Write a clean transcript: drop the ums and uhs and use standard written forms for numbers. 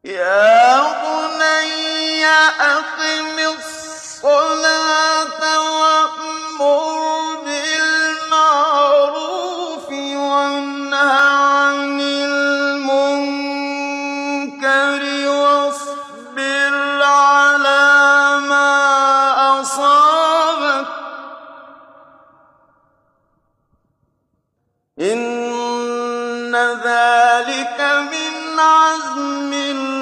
يَا بُنَيَّ أَقِمِ الصَّلَاةَ وَأْمُرْ بِالْمَعْرُوفِ وَانْهَ عَنِ الْمُنكَرِ وَاصْبِرْ عَلَىٰ مَا أَصَابَكَ ۖ إِنَّ ذَٰلِكَ مِنْ عَزْمِ الْأُمُورِ.